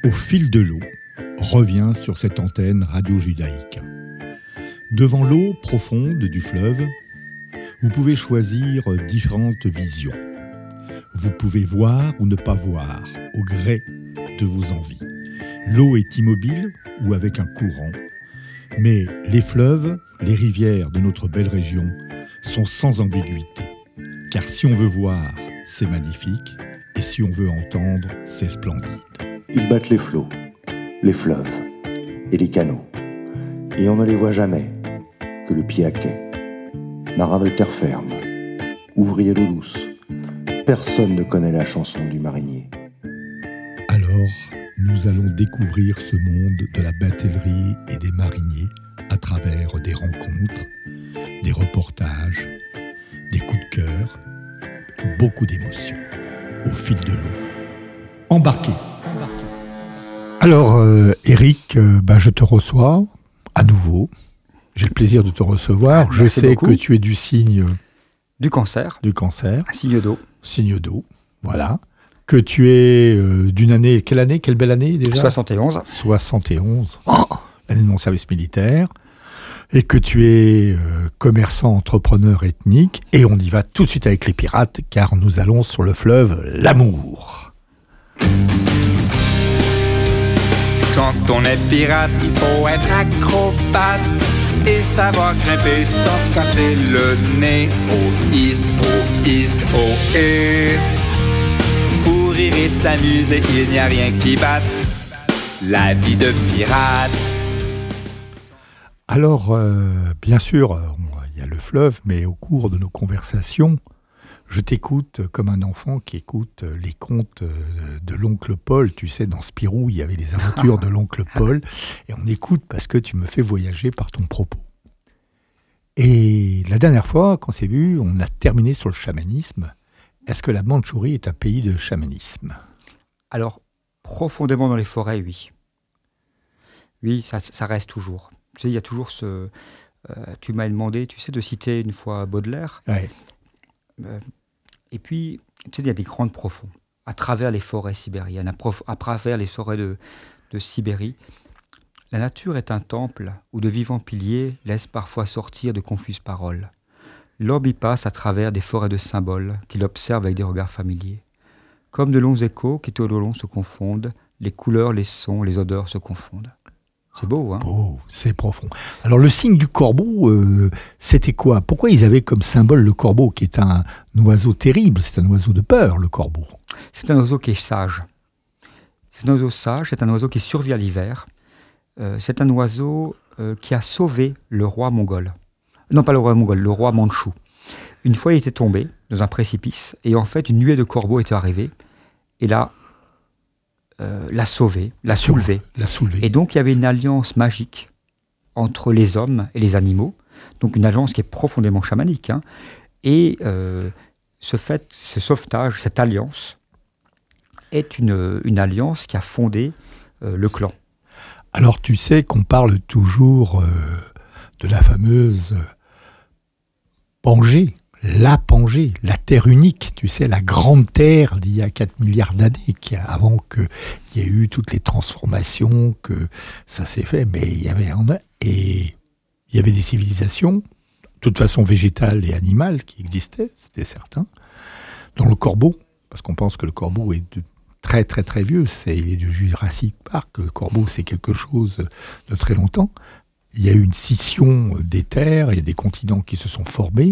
Au fil de l'eau revient sur cette antenne radio-judaïque. Devant l'eau profonde du fleuve, vous pouvez choisir différentes visions. Vous pouvez voir ou ne pas voir, au gré de vos envies. L'eau est immobile ou avec un courant, mais les fleuves, les rivières de notre belle région sont sans ambiguïté. Car si on veut voir, c'est magnifique, et si on veut entendre, c'est splendide. Ils battent les flots, les fleuves et les canaux, et on ne les voit jamais que le pied à quai. Marin de terre ferme, ouvrier d'eau douce, personne ne connaît la chanson du marinier. Alors, nous allons découvrir ce monde de la batellerie et des mariniers à travers des rencontres, des reportages, des coups de cœur, beaucoup d'émotions au fil de l'eau. Embarquez. Alors, Eric, je te reçois à nouveau. J'ai le plaisir de te recevoir. Je sais beaucoup. Que tu es du signe du cancer. Un signe d'eau. Signe d'eau, voilà. Que tu es d'une année, quelle belle année déjà ? 71. 71, l'année de mon service militaire. Et que tu es commerçant, entrepreneur ethnique. Et on y va tout de suite avec les pirates, car nous allons sur le fleuve L'Amour. Quand on est pirate, il faut être acrobate et savoir grimper sans se casser le nez. Oh is, oh et. Pour rire et s'amuser, il n'y a rien qui batte la vie de pirate. Alors, bien sûr, il y a le fleuve, mais au cours de nos conversations, je t'écoute comme un enfant qui écoute les contes de l'oncle Paul. Tu sais, dans Spirou, il y avait les aventures de l'oncle Paul. Et on écoute parce que tu me fais voyager par ton propos. Et la dernière fois qu'on s'est vu, on a terminé sur le chamanisme. Est-ce que la Mandchourie est un pays de chamanisme ? Alors, profondément dans les forêts, oui. Oui, ça reste toujours. Tu sais, il y a toujours ce... tu m'as demandé, tu sais, de citer une fois Baudelaire. Ouais. Et puis, tu sais, il y a des grandes profonds à travers les forêts sibériennes, à travers les forêts de Sibérie. La nature est un temple où de vivants piliers laissent parfois sortir de confuses paroles. L'homme y passe à travers des forêts de symboles qu'il observe avec des regards familiers. Comme de longs échos qui tout au long se confondent, les couleurs, les sons, les odeurs se confondent. C'est beau, hein ? Beau, c'est profond. Alors, le signe du corbeau, c'était quoi ? Pourquoi ils avaient comme symbole le corbeau, qui est un oiseau terrible ? C'est un oiseau de peur, le corbeau. C'est un oiseau qui est sage. C'est un oiseau sage, c'est un oiseau qui survit à l'hiver. C'est un oiseau qui a sauvé le roi mongol. Non, pas le roi mongol, le roi mandchou. Une fois, il était tombé dans un précipice, et en fait, une nuée de corbeaux était arrivée, et là, l'a sauvé, l'a soulevé. Et donc, il y avait une alliance magique entre les hommes et les animaux, donc une alliance qui est profondément chamanique. Hein. Et ce sauvetage, cette alliance, est une alliance qui a fondé le clan. Alors, tu sais qu'on parle toujours de la fameuse Pangée, la Pangée, la Terre unique, tu sais, la grande Terre d'il y a 4 milliards d'années, avant qu'il y ait eu toutes les transformations, que ça s'est fait, mais il y avait des civilisations, de toute façon végétales et animales, qui existaient, c'était certain, dont le corbeau, parce qu'on pense que le corbeau est très très très vieux, il est du Jurassic Park, le corbeau c'est quelque chose de très longtemps. Il y a eu une scission des terres, il y a des continents qui se sont formés,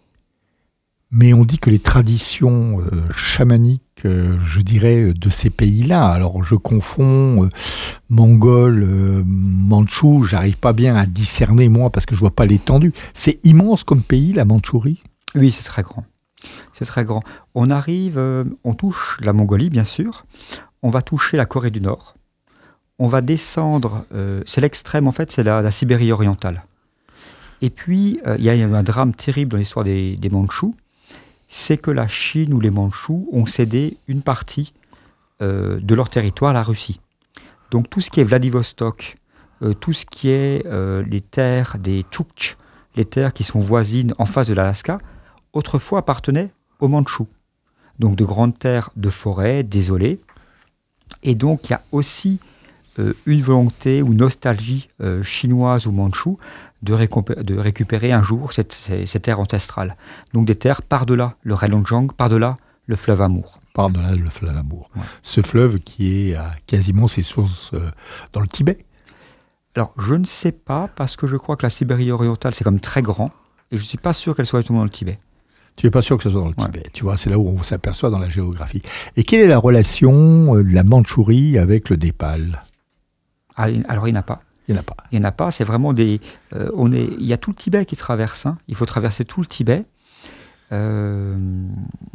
mais on dit que les traditions chamaniques, je dirais, de ces pays-là, alors je confonds mongol, mandchou, j'arrive pas bien à discerner moi parce que je vois pas l'étendue. C'est immense comme pays, la Mandchourie ? Oui, c'est très grand. C'est très grand. On touche la Mongolie, bien sûr. On va toucher la Corée du Nord. On va descendre, c'est l'extrême, en fait, c'est la Sibérie orientale. Et puis, il y a un drame terrible dans l'histoire des Mandchous, c'est que la Chine ou les Mandchous ont cédé une partie de leur territoire à la Russie. Donc tout ce qui est Vladivostok, tout ce qui est les terres des Tchoukts, les terres qui sont voisines en face de l'Alaska, autrefois appartenaient aux Mandchous. Donc de grandes terres de forêt désolées. Et donc, il y a aussi une volonté ou nostalgie chinoise ou mandchoue de récupérer un jour ces terres ancestrales. Donc des terres par-delà le Heilongjiang, par-delà le fleuve Amour. Par-delà le fleuve Amour. Ouais. Ce fleuve qui est à quasiment ses sources dans le Tibet. Alors, je ne sais pas, parce que je crois que la Sibérie orientale, c'est comme très grand, et je ne suis pas sûr qu'elle soit justement dans le Tibet. Tu n'es pas sûr que ce soit dans le Tibet. Tu vois, c'est là où on s'aperçoit dans la géographie. Et quelle est la relation de la Mandchourie avec le Népal ? Alors, il n'y en a pas. Il n'y en a pas. Il n'y en a pas, c'est vraiment des... il y a tout le Tibet qui traverse. Hein. Il faut traverser tout le Tibet. Non,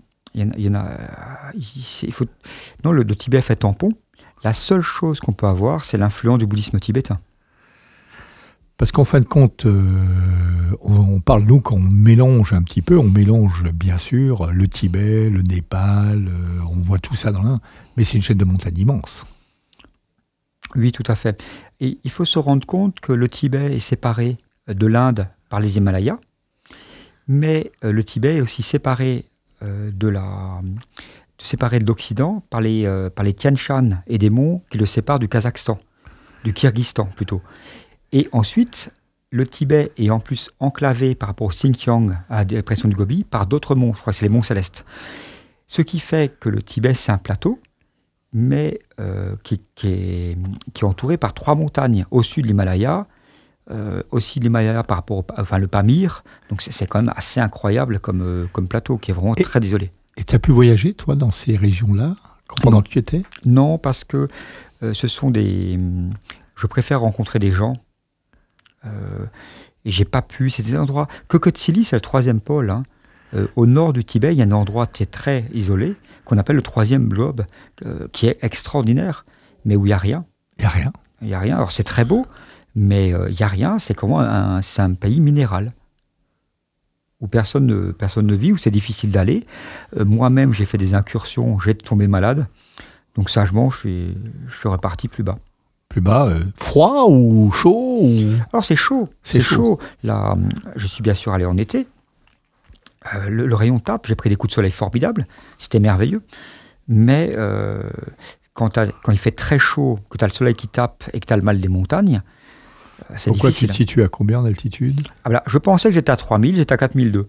le Tibet fait tampon. La seule chose qu'on peut avoir, c'est l'influence du bouddhisme tibétain. Parce qu'en fin de compte, on parle, nous, qu'on mélange un petit peu, on mélange bien sûr le Tibet, le Népal, on voit tout ça dans l'un, mais c'est une chaîne de montagnes immense. Oui, tout à fait. Et il faut se rendre compte que le Tibet est séparé de l'Inde par les Himalayas, mais le Tibet est aussi séparé de l'Occident par les Tian Shan et des monts qui le séparent du Kazakhstan, du Kyrgyzstan plutôt. Et ensuite, le Tibet est en plus enclavé par rapport au Xinjiang, à la dépression du Gobi, par d'autres monts, je crois que c'est les monts Célestes. Ce qui fait que le Tibet, c'est un plateau, mais qui est entouré par 3 montagnes au sud de l'Himalaya, aussi l'Himalaya par rapport le Pamir. Donc c'est quand même assez incroyable comme plateau, qui est vraiment très isolé. Et tu as pu voyager, toi, dans ces régions-là, pendant que tu étais ? Non, parce que ce sont des... Je préfère rencontrer des gens. Et j'ai pas pu... C'est des endroits... Kökötchili, c'est le 3e pôle. Hein. Au nord du Tibet, il y a un endroit qui est très isolé, qu'on appelle le 3e globe, qui est extraordinaire, mais où il n'y a rien. Il n'y a rien. Il n'y a rien. Alors c'est très beau, mais il n'y a rien. C'est c'est un pays minéral, où personne ne vit, où c'est difficile d'aller. Moi-même, j'ai fait des incursions, j'ai tombé malade. Donc sagement, je suis reparti plus bas. Plus bas, froid ou chaud ou... Alors c'est chaud. C'est chaud. Là, je suis bien sûr allé en été. Le rayon tape, j'ai pris des coups de soleil formidables, c'était merveilleux. Mais quand il fait très chaud, que tu as le soleil qui tape et que tu as le mal des montagnes, c'est Pourquoi difficile. Tu te situes à combien d'altitude ? Je pensais que j'étais à 3000, j'étais à 4002.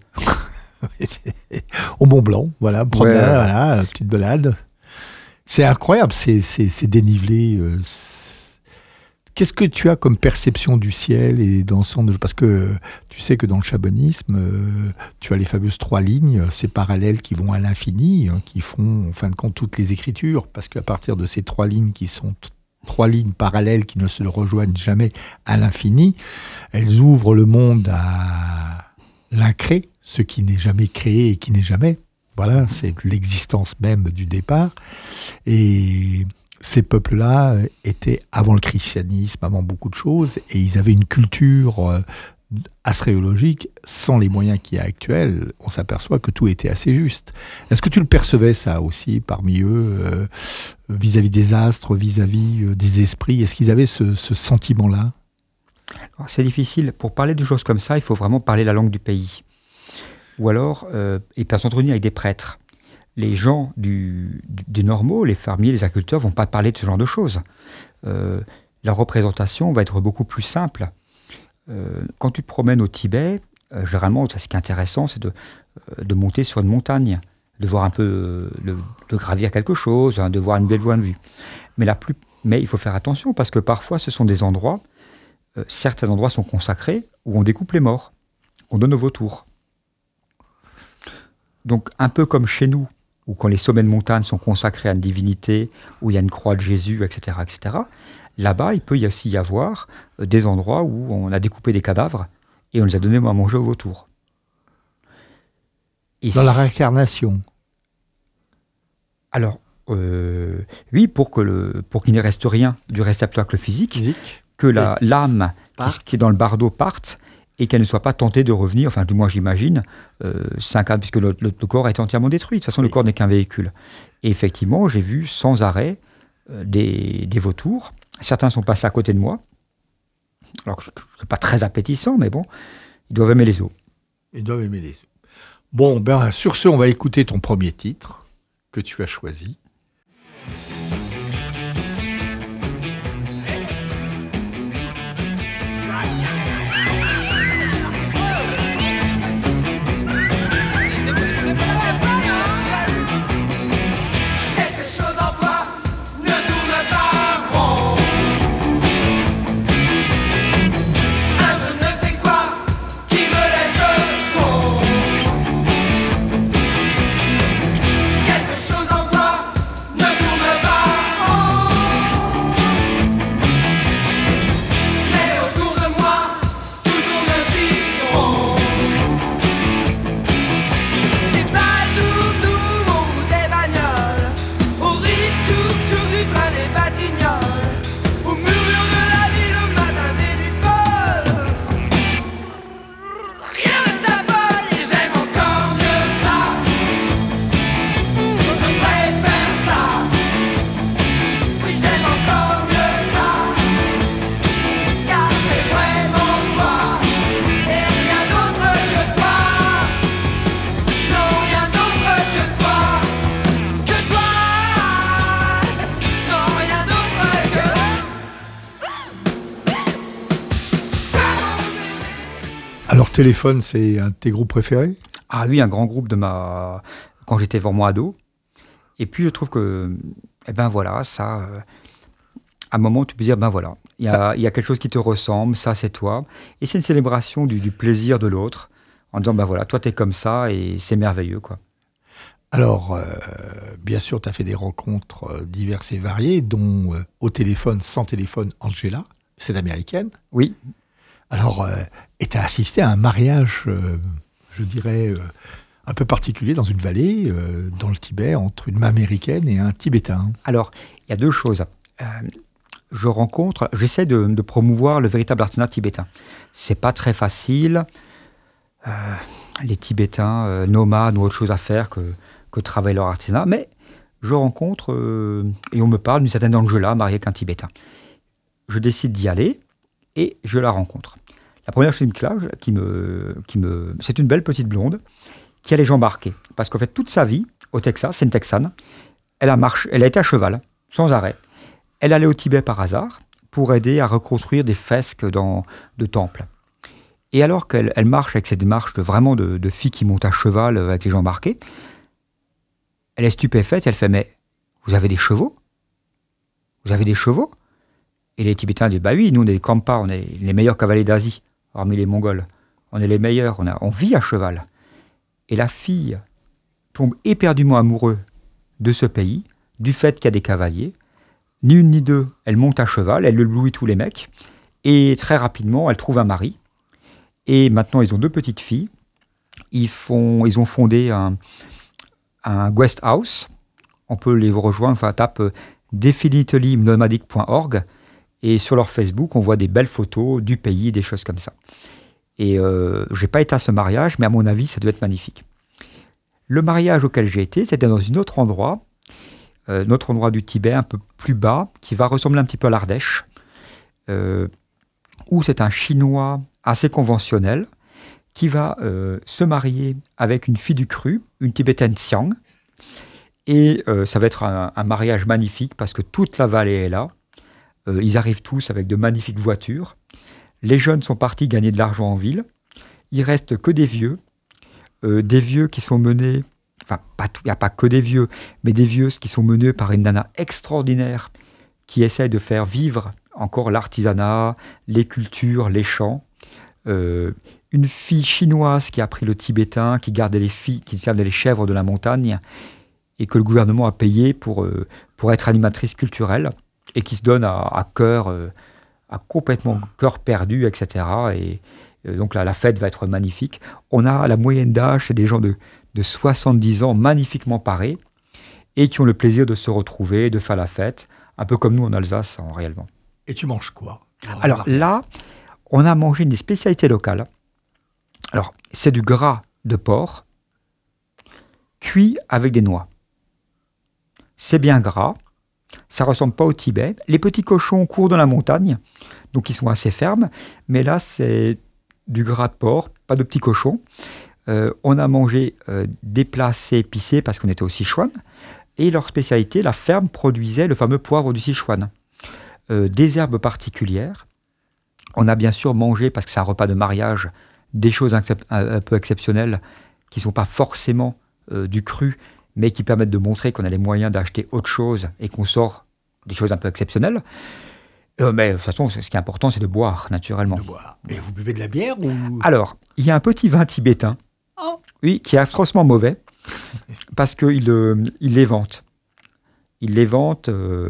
Au Mont Blanc, voilà, promenade, Ouais. voilà, petite balade. C'est incroyable, c'est dénivelé. Qu'est-ce que tu as comme perception du ciel et d'ensemble ? Parce que tu sais que dans le chabonisme, tu as les fameuses 3 lignes, ces parallèles qui vont à l'infini, qui font en fin de compte toutes les écritures. Parce qu'à partir de ces 3 lignes qui sont 3 lignes parallèles qui ne se rejoignent jamais à l'infini, elles ouvrent le monde à l'incré, ce qui n'est jamais créé et qui n'est jamais. Voilà, c'est l'existence même du départ. Et ces peuples-là étaient avant le christianisme, avant beaucoup de choses, et ils avaient une culture astréologique sans les moyens qu'il y a actuels. On s'aperçoit que tout était assez juste. Est-ce que tu le percevais ça aussi parmi eux, vis-à-vis des astres, vis-à-vis des esprits ? Est-ce qu'ils avaient ce sentiment-là ? Alors, c'est difficile. Pour parler de choses comme ça, il faut vraiment parler la langue du pays. Ou alors, ils peuvent s'entretenir avec des prêtres. Les gens des normaux, les fermiers, les agriculteurs, ne vont pas parler de ce genre de choses. La représentation va être beaucoup plus simple. Quand tu te promènes au Tibet, généralement, ce qui est intéressant, c'est de monter sur une montagne, de voir un peu, de gravir quelque chose, de voir une belle voie de vue. Mais il faut faire attention, parce que parfois, ce sont des endroits, certains endroits sont consacrés, où on découpe les morts, on donne aux vautours. Donc, un peu comme chez nous, où quand les sommets de montagne sont consacrés à une divinité, où il y a une croix de Jésus, etc., là-bas, il peut aussi y avoir des endroits où on a découpé des cadavres et on les a donnés à manger aux vautours. Dans la réincarnation. Alors, oui, pour qu'il ne reste rien du réceptacle physique, que l'âme qui est dans le bardeau parte, et qu'elle ne soit pas tentée de revenir, enfin du moins j'imagine, puisque le corps est entièrement détruit. De toute façon, le corps n'est qu'un véhicule. Et effectivement, j'ai vu sans arrêt des vautours. Certains sont passés à côté de moi. Alors, ce n'est pas très appétissant, mais bon, ils doivent aimer les os. Ils doivent aimer les os. Bon, sur ce, on va écouter ton premier titre que tu as choisi. Téléphone, c'est un de tes groupes préférés? Ah oui, un grand groupe quand j'étais vraiment ado. Et puis je trouve que, voilà, ça, à un moment, tu peux dire, voilà, il y a quelque chose qui te ressemble, ça c'est toi. Et c'est une célébration du plaisir de l'autre, en disant, voilà, toi t'es comme ça et c'est merveilleux, quoi. Alors, bien sûr, tu as fait des rencontres diverses et variées, dont au téléphone, sans téléphone, Angela, cette américaine. Oui. Alors, et tu as assisté à un mariage, je dirais, un peu particulier dans une vallée, dans le Tibet, entre une américaine et un Tibétain. Alors, il y a deux choses. J'essaie de promouvoir le véritable artisanat tibétain. C'est pas très facile. Les Tibétains nomades ont autre chose à faire que travailler leur artisanat, mais je rencontre et on me parle d'une certaine Angela mariée avec un Tibétain. Je décide d'y aller et je la rencontre. La première chose c'est une belle petite blonde qui a les jambes arquées, parce qu'en fait toute sa vie au Texas, c'est une Texane, elle a été à cheval sans arrêt. Elle allait au Tibet par hasard pour aider à reconstruire des fresques de temples. Et alors qu'elle marche avec cette démarche de fille qui monte à cheval avec les jambes arquées, elle est stupéfaite, elle fait « Mais vous avez des chevaux ? Vous avez des chevaux ?» Et les Tibétains disent « Bah oui, nous on est des Khampa, on est les meilleurs cavaliers d'Asie, hormis les Mongols. On est les meilleurs, on vit à cheval. » Et la fille tombe éperdument amoureuse de ce pays, du fait qu'il y a des cavaliers. Ni une ni deux, elle monte à cheval, elle éblouit tous les mecs. Et très rapidement, elle trouve un mari. Et maintenant, ils ont 2 petites filles. Ils ont fondé un guest house. On peut les rejoindre, tape definitelynomadic.org et sur leur Facebook, on voit des belles photos du pays, des choses comme ça. Et je n'ai pas été à ce mariage, mais à mon avis, ça doit être magnifique. Le mariage auquel j'ai été, c'était dans un autre endroit du Tibet, un peu plus bas, qui va ressembler un petit peu à l'Ardèche, où c'est un Chinois assez conventionnel qui va se marier avec une fille du cru, une Tibétaine Xiang. Et ça va être un mariage magnifique parce que toute la vallée est là. Ils arrivent tous avec de magnifiques voitures. Les jeunes sont partis gagner de l'argent en ville. Il reste que des vieux qui sont menés, il n'y a pas que des vieux, mais des vieux qui sont menés par une nana extraordinaire qui essaie de faire vivre encore l'artisanat, les cultures, les chants. Une fille chinoise qui a appris le tibétain, qui gardait les chèvres de la montagne et que le gouvernement a payé pour être animatrice culturelle et qui se donne à complètement cœur perdu, etc. Et donc là, la fête va être magnifique. On a la moyenne d'âge, c'est des gens de 70 ans magnifiquement parés et qui ont le plaisir de se retrouver, de faire la fête, un peu comme nous en Alsace, réellement. Et tu manges quoi? Alors là, on a mangé une des spécialités locales. Alors, c'est du gras de porc cuit avec des noix. C'est bien gras, ça ressemble pas au Tibet. Les petits cochons courent dans la montagne, donc ils sont assez fermes, mais là, c'est du gras de porc, pas de petits cochons. On a mangé des plats assez épicés parce qu'on était au Sichuan, et leur spécialité, la ferme produisait le fameux poivre du Sichuan. Des herbes particulières. On a bien sûr mangé, parce que c'est un repas de mariage, des choses un peu exceptionnelles qui ne sont pas forcément du cru, mais qui permettent de montrer qu'on a les moyens d'acheter autre chose et qu'on sort des choses un peu exceptionnelles. Mais de toute façon, ce qui est important, c'est de boire, naturellement. De boire. Et vous buvez de la bière ou... Alors, il y a un petit vin tibétain, oui, qui est atrocement mauvais, parce qu'il les vante. Il les vante...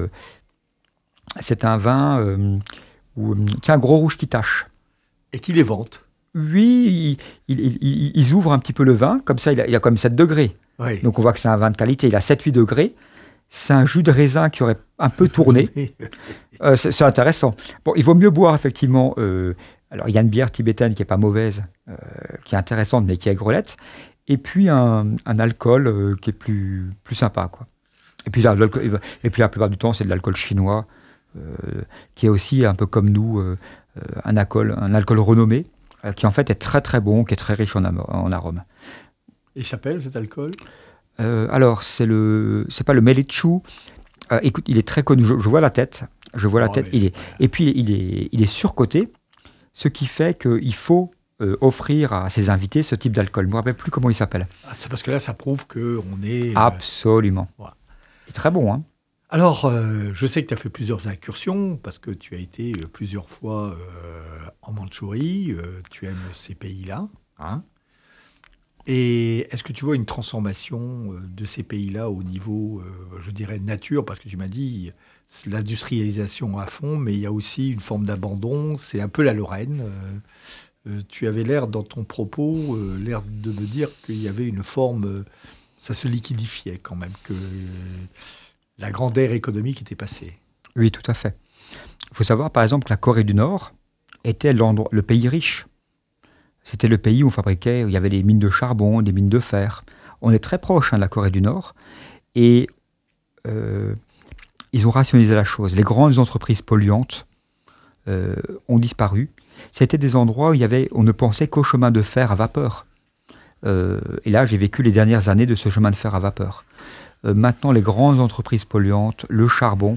c'est un vin c'est un gros rouge qui tache. Et qui les vante? Oui, ils ouvrent un petit peu le vin, comme ça il a quand même 7 degrés. Oui. Donc on voit que c'est un vin de qualité, il a 7-8 degrés. C'est un jus de raisin qui aurait un peu tourné. C'est intéressant. Bon, il vaut mieux boire effectivement... alors il y a une bière tibétaine qui n'est pas mauvaise, qui est intéressante mais qui est aigrelette. Et puis un alcool qui est plus sympa, quoi. Et puis la plupart du temps, c'est de l'alcool chinois, qui est aussi un peu comme nous, un alcool renommé, qui en fait est très très bon, qui est très riche en arômes. Et il s'appelle cet alcool? Alors, c'est pas le Melichu. Écoute, il est très connu. Je vois la tête. Et puis, il est surcoté, ce qui fait qu'il faut offrir à ses invités ce type d'alcool. Je ne me rappelle plus comment il s'appelle. Ah, c'est parce que là, ça prouve qu'on est... Absolument. Voilà. C'est très bon, hein. Alors, je sais que tu as fait plusieurs incursions, parce que tu as été plusieurs fois en Mandchourie, tu aimes ces pays-là, hein. Et est-ce que tu vois une transformation de ces pays-là au niveau, je dirais, nature? Parce que tu m'as dit c'est l'industrialisation à fond, mais il y a aussi une forme d'abandon, c'est un peu la Lorraine. Tu avais l'air, dans ton propos, l'air de me dire qu'il y avait une forme, ça se liquidifiait quand même, que la grande ère économique était passée. Oui, tout à fait. Il faut savoir, par exemple, que la Corée du Nord était le pays riche. C'était le pays où on fabriquait, où il y avait des mines de charbon, des mines de fer. On est très proche de la Corée du Nord. Et ils ont rationalisé la chose. Les grandes entreprises polluantes ont disparu. C'était des endroits où on ne pensait qu'au chemin de fer à vapeur. Et là, j'ai vécu les dernières années de ce chemin de fer à vapeur. Maintenant, les grandes entreprises polluantes, le charbon,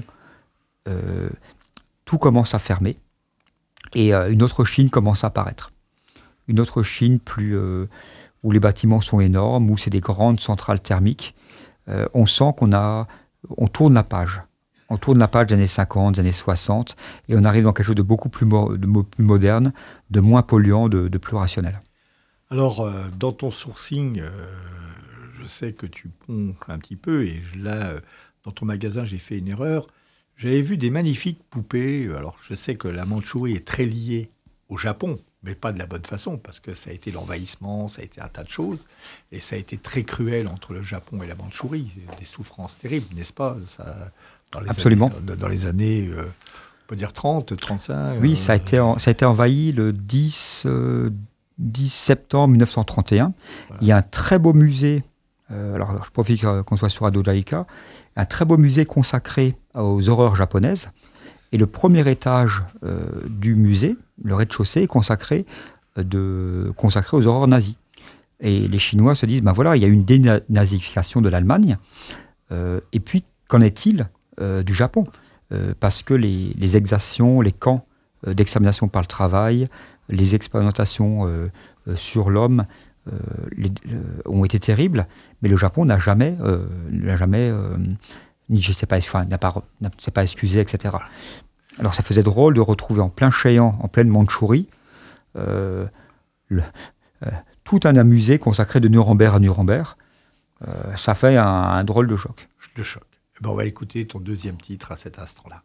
tout commence à fermer. Et une autre Chine commence à apparaître. Une autre Chine où les bâtiments sont énormes, où c'est des grandes centrales thermiques. On sent on tourne la page. On tourne la page des années 50, des années 60, et on arrive dans quelque chose de beaucoup plus moderne, de moins polluant, de plus rationnel. Alors, dans ton sourcing, je sais que tu ponds un petit peu, et là, dans ton magasin, j'ai fait une erreur. J'avais vu des magnifiques poupées. Alors, je sais que la Mandchourie est très liée au Japon, mais pas de la bonne façon, parce que ça a été l'envahissement, ça a été un tas de choses, et ça a été très cruel entre le Japon et la Mandchourie. Des souffrances terribles, n'est-ce pas? Absolument. Dans les années, on peut dire 30, 35. Oui, ça a été envahi le 10 septembre 1931. Voilà. Il y a un très beau musée, alors je profite qu'on soit sur Radio Laïka, un très beau musée consacré aux horreurs japonaises. Et le premier étage du musée, le rez-de-chaussée, est consacré aux horreurs nazies. Et les Chinois se disent, ben voilà, il y a une dénazification de l'Allemagne. Et puis, qu'en est-il du Japon? Parce que les exactions, les camps d'extermination par le travail, les expérimentations sur l'homme ont été terribles, mais le Japon n'a jamais s'est pas excusé, etc. Alors ça faisait drôle de retrouver en plein Cheyenne, en pleine Mandchourie, tout un musée consacré de Nuremberg à Nuremberg. Ça fait un drôle de choc. De choc. Ben, on va écouter ton deuxième titre à cet instant-là.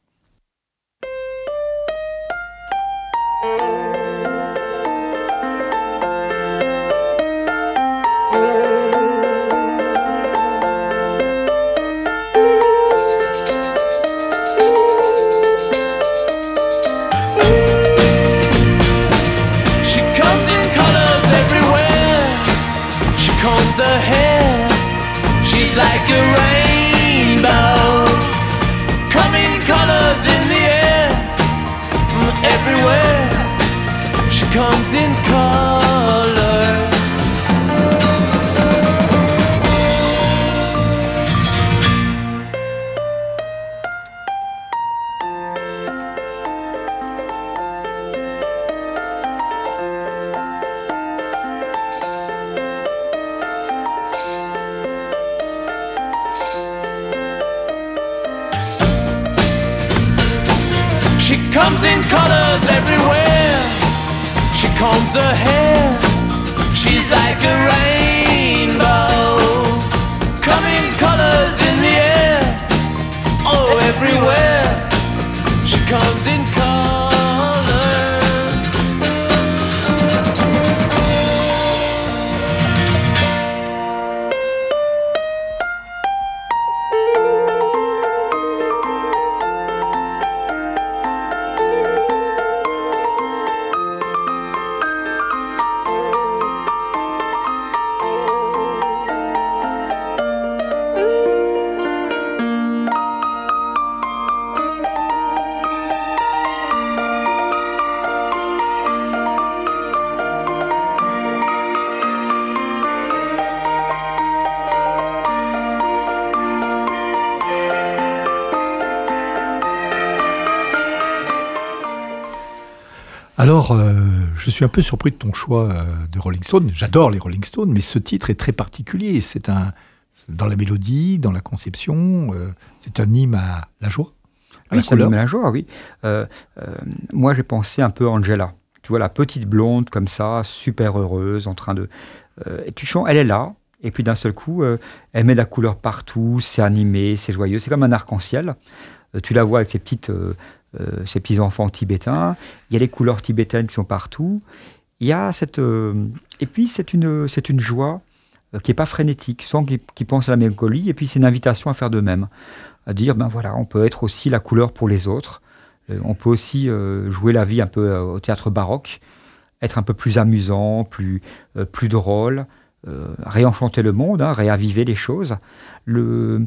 She's like a rainbow, coming colors in the air, everywhere. She comes in colors. Comes in colors everywhere. She combs her hair. She's like a rainbow. Coming colors in the air. Oh, everywhere. She comes in colors. Alors, je suis un peu surpris de ton choix de Rolling Stone. J'adore les Rolling Stones, mais ce titre est très particulier. C'est dans la mélodie, dans la conception, c'est un hymne à la joie, à la Oui, c'est un couleur. hymne à la joie, oui. Moi, j'ai pensé un peu à Angela. Tu vois, la petite blonde comme ça, super heureuse, en train de... et tu chantes, elle est là, et puis d'un seul coup, elle met de la couleur partout, c'est animé, c'est joyeux, c'est comme un arc-en-ciel. Tu la vois avec ses petits enfants tibétains, il y a les couleurs tibétaines qui sont partout, il y a cette... et puis c'est une joie qui n'est pas frénétique, sans qui pense à la mélancolie, et puis c'est une invitation à faire de même, à dire, ben voilà, on peut être aussi la couleur pour les autres, on peut aussi jouer la vie un peu au théâtre baroque, être un peu plus amusant, plus drôle, réenchanter le monde, réaviver les choses. Le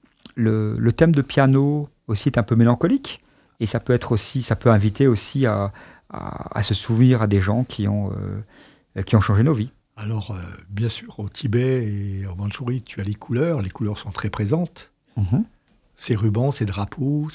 thème de piano aussi est un peu mélancolique, et ça peut inviter aussi à se souvenir à des gens qui ont changé nos vies. Alors, bien sûr, au Tibet et en Mandchourie, tu as les couleurs sont très présentes. Ces rubans, ces drapeaux,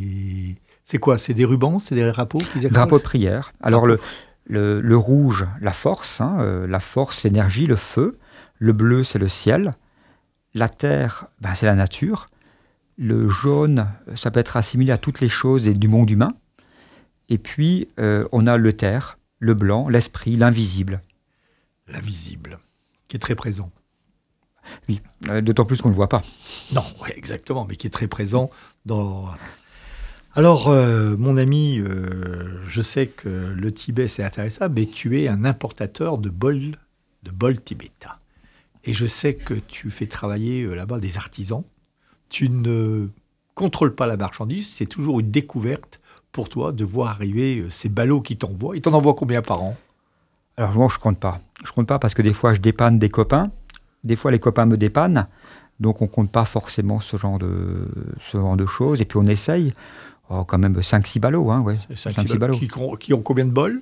c'est quoi? C'est des rubans, c'est des drapeaux qu'ils accrochent? Drapeau de prière. Alors, le rouge, la force, l'énergie, le feu. Le bleu, c'est le ciel. La terre, c'est la nature. Le jaune, ça peut être assimilé à toutes les choses et du monde humain. Et puis, on a le terre, le blanc, l'esprit, l'invisible. L'invisible, qui est très présent. Oui, d'autant plus qu'on ne le voit pas. Non, ouais, exactement, mais qui est très présent dans... Alors, mon ami, je sais que le Tibet, c'est intéressant, mais tu es un importateur de bols tibétains. Et je sais que tu fais travailler là-bas des artisans. Tu ne contrôles pas la marchandise, c'est toujours une découverte pour toi de voir arriver ces ballots qui t'envoient. Ils t'en envoient combien par an? Alors, moi, je compte pas. Je compte pas parce que des fois, je dépanne des copains. Des fois, les copains me dépannent. Donc, on compte pas forcément ce genre de choses. Et puis, on essaye. Quand même 5-6 ballots. Ouais. 5-6 ballots. Qui ont combien de bols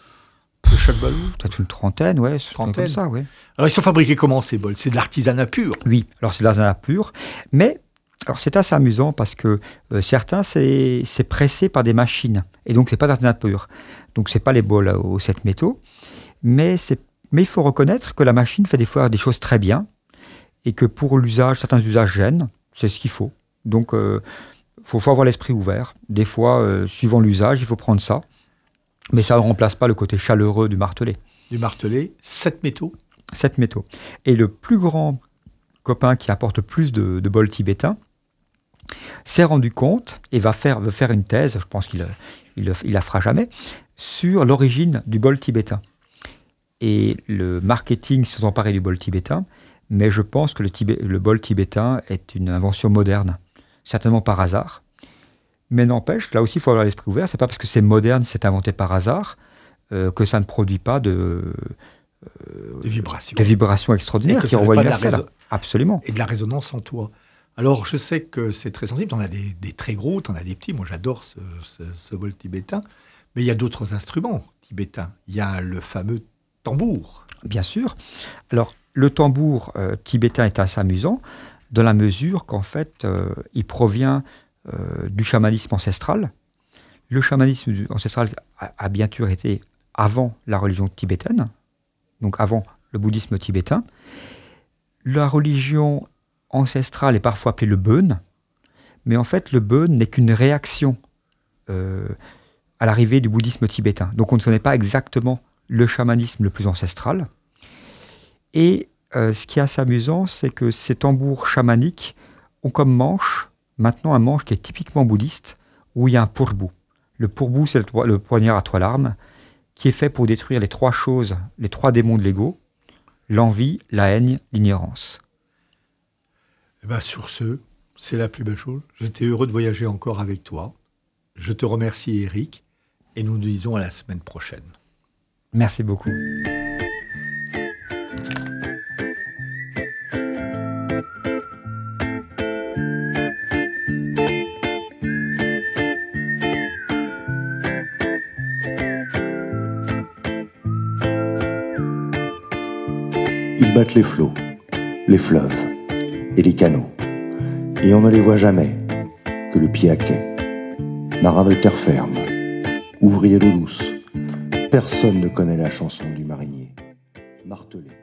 de chaque ballot? Peut-être une trentaine, ouais. Comme ça, ouais. Alors, ils sont fabriqués comment, ces bols? C'est de l'artisanat pur? Oui, alors c'est de l'artisanat pur. Mais, alors c'est assez amusant parce que certains, c'est pressé par des machines. Et donc, c'est pas d'artisanat pur. Donc, c'est pas les bols aux 7 métaux. Mais il faut reconnaître que la machine fait des fois des choses très bien et que pour l'usage, certains usages gênent. C'est ce qu'il faut. Donc, faut avoir l'esprit ouvert. Des fois, suivant l'usage, il faut prendre ça. Mais ça ne remplace pas le côté chaleureux du martelet. Du martelet, 7 métaux. 7 métaux. Et le plus grand copain qui apporte plus de bols tibétains s'est rendu compte et veut faire une thèse, je pense qu'il la fera jamais, sur l'origine du bol tibétain. Et le marketing s'est emparé du bol tibétain, mais je pense que le bol tibétain est une invention moderne, certainement par hasard. Mais n'empêche, là aussi, il faut avoir l'esprit ouvert. C'est pas parce que c'est moderne, c'est inventé par hasard, que ça ne produit pas de vibrations extraordinaires qui renvoient universelles. Absolument. Et de la résonance en toi. Alors, je sais que c'est très sensible. Tu en as des très gros, tu en as des petits. Moi, j'adore ce bol tibétain. Mais il y a d'autres instruments tibétains. Il y a le fameux tambour. Bien sûr. Alors, le tambour tibétain est assez amusant, dans la mesure qu'en fait, il provient du chamanisme ancestral. Le chamanisme ancestral a bien sûr été avant la religion tibétaine, donc avant le bouddhisme tibétain. La religion ancestrale est parfois appelée le bön, mais en fait, le bön n'est qu'une réaction à l'arrivée du bouddhisme tibétain. Donc, on ne connaît pas exactement le chamanisme le plus ancestral. Et ce qui est assez amusant, c'est que ces tambours chamaniques ont comme manche, maintenant un manche qui est typiquement bouddhiste, où il y a un pourbu. Le pourbu, c'est le poignard à 3 lames, qui est fait pour détruire les 3 choses, les 3 démons de l'ego, l'envie, la haine, l'ignorance. Et bien sur ce, c'est la plus belle chose. J'étais heureux de voyager encore avec toi. Je te remercie, Eric, et nous nous disons à la semaine prochaine. Merci beaucoup. Ils battent les flots, les fleuves et les canaux, et on ne les voit jamais que le pied à quai. Marins de terre ferme, ouvriers d'eau douce, Personne ne connaît la chanson du marinier. Martelé.